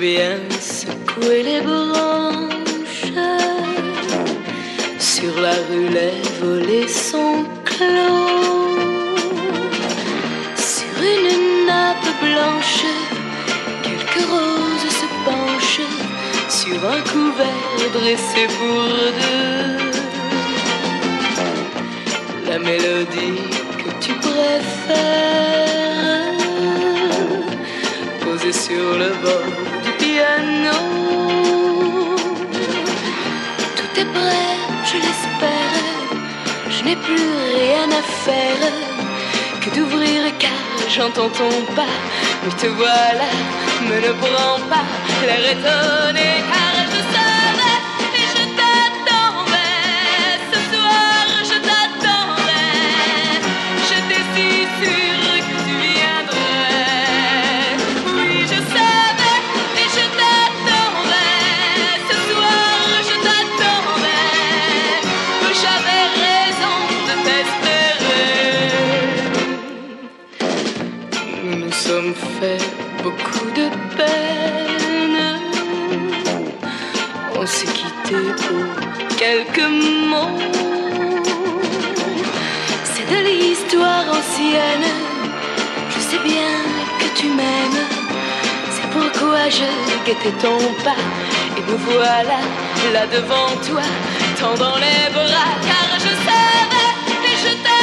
bien secouer les branches. Sur la rue, les volets sont clos. Sur une nappe blanche, quelques roses se penchent sur un couvert dressé pour deux. La mélodie que tu préfères, posée sur le bord du piano. Tout est prêt, je l'espère. Je n'ai plus rien à faire que d'ouvrir car j'entends ton pas. Mais te voilà, me ne prends pas l'air étonné car je savais et je t'attendais. Ce soir je t'attendais. J'étais si sûre que tu viendrais. Oui je savais et je t'attendais. Ce soir je t'attendais. J'avais raison de t'espérer. Nous nous sommes fait beaucoup de peine. On s'est quitté pour quelques mots. C'est de l'histoire ancienne. Je sais bien que tu m'aimes. C'est pourquoi je guettais ton pas. Et me voilà là devant toi, tendant les bras. Car je savais et je t'aimais.